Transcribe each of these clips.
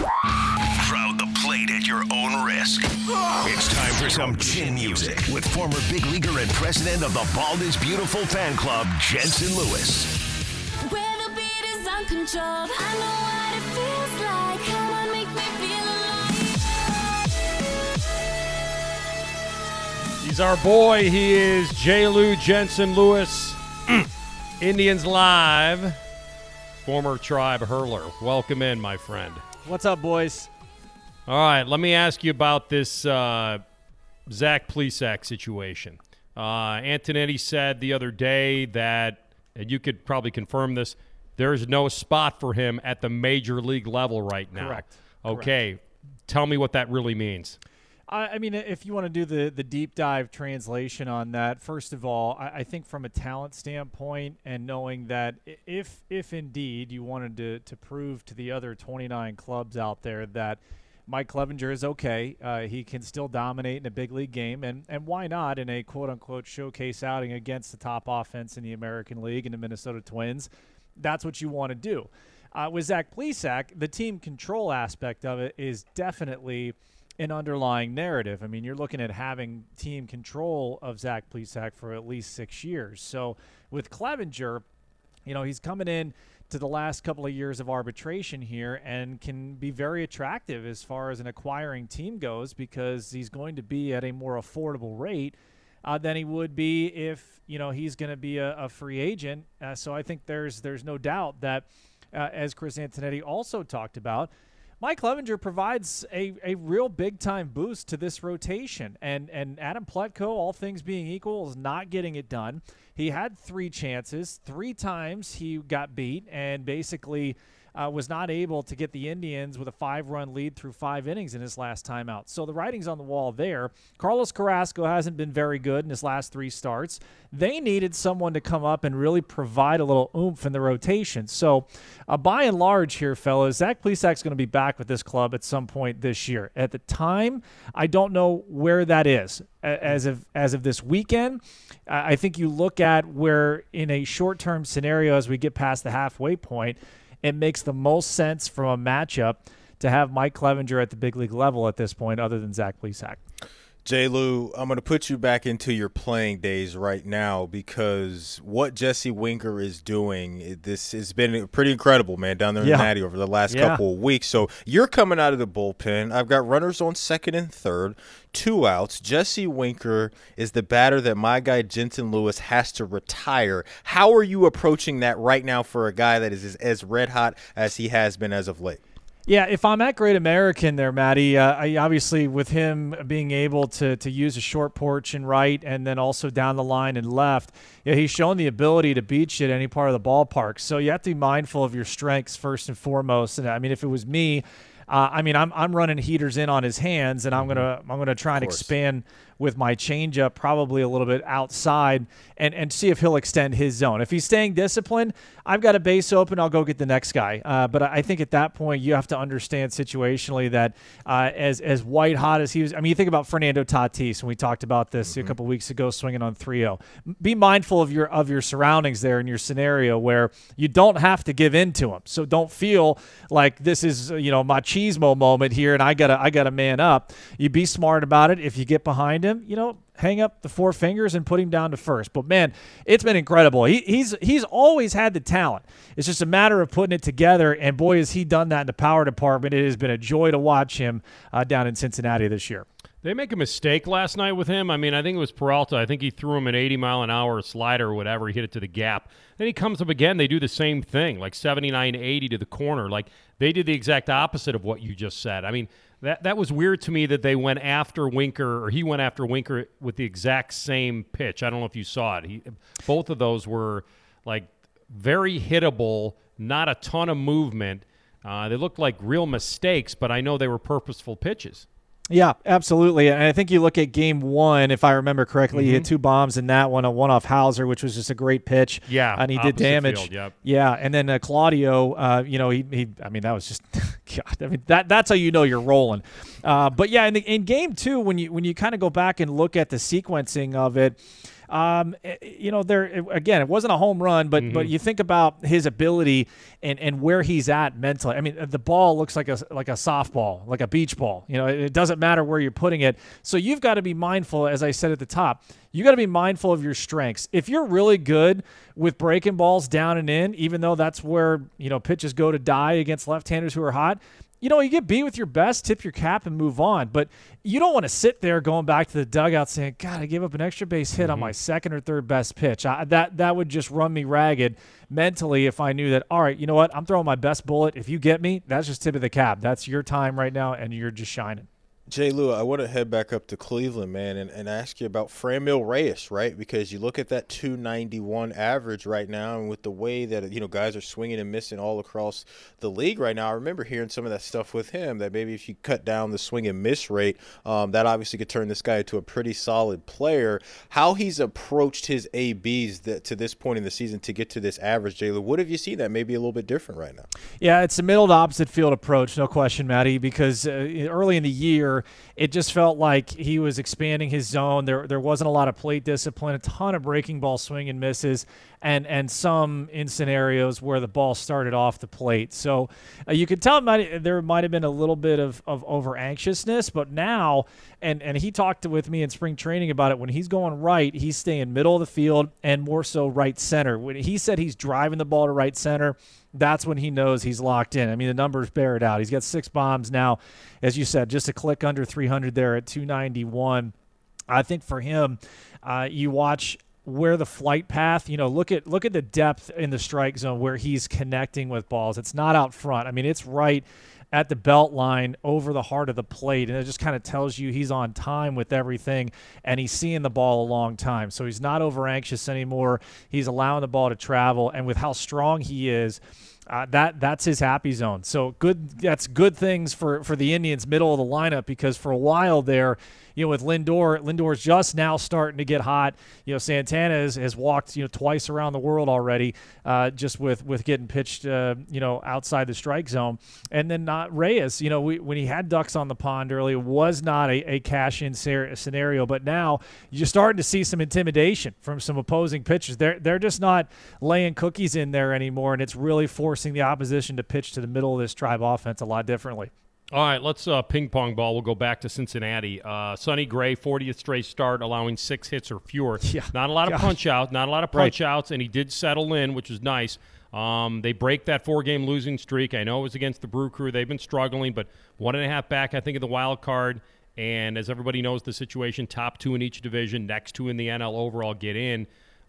Crowd the plate at your own risk. It's time for some chin music with former big leaguer and president of the Bald is Beautiful fan club, Jensen Lewis. Where the beat is uncontrolled, I know what it feels like. Come on, make me feel alive. He's our boy. He is J. Lou Jensen Lewis. Indians Live. Former Tribe hurler. Welcome in, my friend. What's up, boys? All right, let me ask you about this Zach Plesac situation. Antonetti said the other day that, and you could probably confirm this, there's no spot for him at the major league level right now. Correct. Okay, tell me what that really means. I mean, if you want to do the deep dive translation on that, first of all, I think from a talent standpoint and knowing that if indeed you wanted to prove to the other 29 clubs out there that Mike Clevinger is okay, he can still dominate in a big league game, and why not in a quote-unquote showcase outing against the top offense in the American League and the Minnesota Twins, that's what you want to do. With Zach Plesac, the team control aspect of it is definitely an underlying narrative. I mean, you're looking at having team control of Zach Plesac for at least 6 years. So with Clevinger, he's coming in to the last couple of years of arbitration here and can be very attractive as far as an acquiring team goes because he's going to be at a more affordable rate than he would be if, he's going to be a free agent. So I think there's no doubt that, as Chris Antonetti also talked about, Mike Clevinger provides a real big-time boost to this rotation. And Adam Plutko, all things being equal, is not getting it done. He had 3 chances. 3 times he got beat and basically was not able to get the Indians with a 5-run lead through 5 innings in his last time out. So the writing's on the wall there. Carlos Carrasco hasn't been very good in his last 3 starts. They needed someone to come up and really provide a little oomph in the rotation. So by and large here, fellas, Zach Plesac's going to be back with this club at some point this year. At the time, I don't know where that is. As of this weekend, I think you look at where in a short-term scenario as we get past the halfway point, it makes the most sense from a matchup to have Mike Clevinger at the big league level at this point other than Zach Plesac. J. Lou, I'm going to put you back into your playing days right now because what Jesse Winker is doing, this has been pretty incredible, man, down there in Natty over the last couple of weeks. So you're coming out of the bullpen. I've got runners on second and third, 2 outs. Jesse Winker is the batter that my guy Jensen Lewis has to retire. How are you approaching that right now for a guy that is as red hot as he has been as of late? Yeah, if I'm at Great American there, Matty, I obviously with him being able to use a short porch and right and then also down the line and left, he's shown the ability to beat you at any part of the ballpark. So you have to be mindful of your strengths first and foremost. And I mean, if it was me, I'm running heaters in on his hands, and I'm gonna try and expand with my changeup probably a little bit outside and see if he'll extend his zone. If he's staying disciplined, I've got a base open, I'll go get the next guy. But I think at that point you have to understand situationally that as white hot as he was, I mean, you think about Fernando Tatis, and we talked about this a couple weeks ago, swinging on 3-0. Be mindful of your surroundings there in your scenario where you don't have to give in to him. So don't feel like this is machismo moment here and I gotta man up. You be smart about it. If you get behind him, hang up the 4 fingers and put him down to first. But man, it's been incredible. He's always had the talent. It's just a matter of putting it together. And boy, has he done that in the power department. It has been a joy to watch him down in Cincinnati this year. They make a mistake last night with him. I mean, I think it was Peralta. I think he threw him an 80-mile-an-hour slider or whatever. He hit it to the gap. Then he comes up again. They do the same thing, like 79-80 to the corner. Like they did the exact opposite of what you just said. I mean, that was weird to me that they went after Winker, or he went after Winker with the exact same pitch. I don't know if you saw it. Both of those were like very hittable, not a ton of movement. They looked like real mistakes, but I know they were purposeful pitches. Yeah, absolutely. And I think you look at game 1, if I remember correctly, he hit 2 bombs in that one, a one off Hauser, which was just a great pitch. Yeah. And he did damage. Field, yep. Yeah. And then Claudio, I mean, that was just, God, I mean, that's how you know you're rolling. But yeah, in game 2, when you kind of go back and look at the sequencing of it, Again, it wasn't a home run, but you think about his ability and where he's at mentally. I mean, the ball looks like a softball, like a beach ball. It doesn't matter where you're putting it. So you've got to be mindful, as I said at the top, you got to be mindful of your strengths. If you're really good with breaking balls down and in, even though that's where, pitches go to die against left-handers who are hot, you get beat with your best, tip your cap, and move on. But you don't want to sit there going back to the dugout saying, God, I gave up an extra base hit on my second or third best pitch. That would just run me ragged mentally if I knew that, all right, you know what, I'm throwing my best bullet. If you get me, that's just tip of the cap. That's your time right now, and you're just shining. Jay Lou, I want to head back up to Cleveland, man, and ask you about Franmil Reyes, right? Because you look at that 291 average right now, and with the way that, guys are swinging and missing all across the league right now, I remember hearing some of that stuff with him, that maybe if you cut down the swing and miss rate, that obviously could turn this guy into a pretty solid player. How he's approached his ABs to this point in the season to get to this average, Jay Lou, what have you seen that may be a little bit different right now? Yeah, it's a middle to opposite field approach, no question, Matty, because early in the year, it just felt like he was expanding his zone. There wasn't a lot of plate discipline, a ton of breaking ball swing and misses, and some in scenarios where the ball started off the plate. So you could tell there might have been a little bit of over-anxiousness, but now, and he talked with me in spring training about it, when he's going right, he's staying middle of the field and more so right center. When he said he's driving the ball to right center, that's when he knows he's locked in. I mean, the numbers bear it out. He's got 6 bombs now, as you said, just a click under 300 there at 291. I think for him, you watch where the flight path, look at the depth in the strike zone where he's connecting with balls. It's not out front. I mean, it's right at the belt line over the heart of the plate, and it just kind of tells you he's on time with everything, and he's seeing the ball a long time. So he's not over anxious anymore. He's allowing the ball to travel, and with how strong he is, that's his happy zone. So good. That's good things for the Indians' middle of the lineup, because for a while there, with Lindor's just now starting to get hot. Santana has walked twice around the world already, just with getting pitched outside the strike zone. And then Reyes, when he had ducks on the pond early, was not a cash-in scenario. But now you're starting to see some intimidation from some opposing pitchers. They're just not laying cookies in there anymore, and it's really forcing the opposition to pitch to the middle of this Tribe offense a lot differently. All right, let's ping pong ball. We'll go back to Cincinnati. Sonny Gray, 40th straight start, allowing 6 hits or fewer. Yeah. Not a lot of punch outs, and he did settle in, which was nice. They break that 4-game losing streak. I know it was against the Brew Crew. They've been struggling, but 1.5 back, I think, in the wild card. And as everybody knows the situation, top 2 in each division, next 2 in the NL overall get in.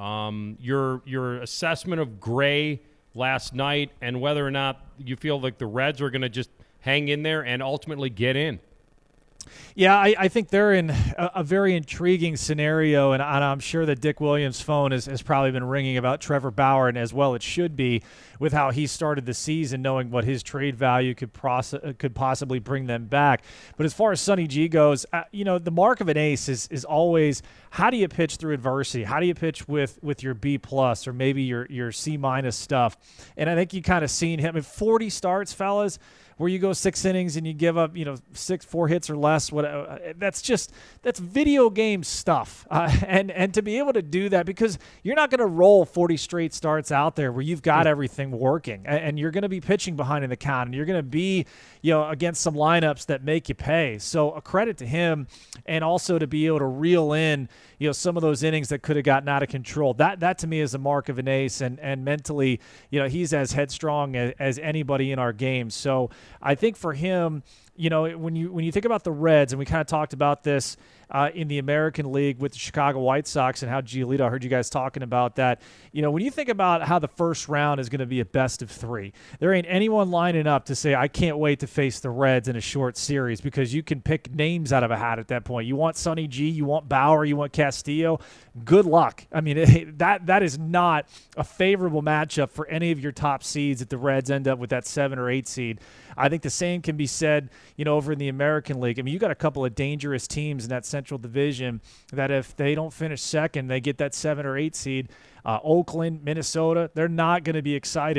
Your assessment of Gray last night and whether or not you feel like the Reds are going to just hang in there and ultimately get in. Yeah, I think they're in a very intriguing scenario, and I'm sure that Dick Williams' phone has probably been ringing about Trevor Bauer, and as well it should be, with how he started the season, knowing what his trade value could possibly bring them back. But as far as Sonny G goes, the mark of an ace is always, how do you pitch through adversity? How do you pitch with your B+ or maybe your C- stuff? And I think you kind of seen him in 40 starts, fellas, where you go 6 innings and you give up, 4 hits or less. That's video game stuff. And to be able to do that, because you're not going to roll 40 straight starts out there where you've got everything working, and you're going to be pitching behind in the count, and you're going to be, against some lineups that make you pay. So a credit to him, and also to be able to reel in, some of those innings that could have gotten out of control. That to me is the mark of an ace, and mentally, he's as headstrong as anybody in our game. So I think for him, when you think about the Reds, and we kind of talked about this in the American League with the Chicago White Sox and how Giolito, I heard you guys talking about that. When you think about how the first round is going to be a best of 3, there ain't anyone lining up to say, I can't wait to face the Reds in a short series, because you can pick names out of a hat at that point. You want Sonny G, you want Bauer, you want Castillo. Good luck. I mean, that is not a favorable matchup for any of your top seeds if the Reds end up with that 7 or 8 seed. I think the same can be said, over in the American League. I mean, you got a couple of dangerous teams in that Central Division that if they don't finish second, they get that 7 or 8 seed. Oakland, Minnesota, they're not going to be excited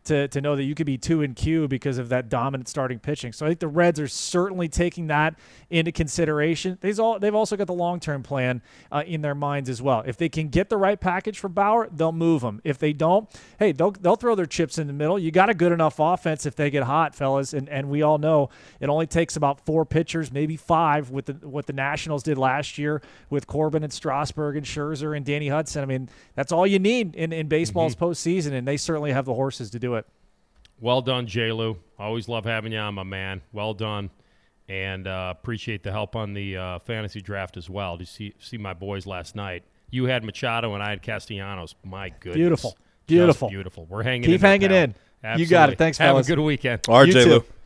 to know that you could be 2-Q because of that dominant starting pitching. So I think the Reds are certainly taking that into consideration. They've also got the long-term plan in their minds as well. If they can get the right package for Bauer, they'll move him. If they don't, hey, they'll throw their chips in the middle. You got a good enough offense if they get hot, fellas, and we all know it only takes about 4 pitchers, maybe 5, with what the Nationals did last year with Corbin and Strasburg and Scherzer and Danny Hudson. I mean, that's all you need in baseball's postseason, and they certainly have the horses to do it. Well done, J-Lou. Always love having you on, my man. Well done. And appreciate the help on the fantasy draft as well. Did you see my boys last night? You had Machado and I had Castellanos. My goodness. Beautiful. Just beautiful. We're hanging in. Keep hanging in. Absolutely. You got it. Thanks, fellas. Have a good weekend. All right, J-Lou.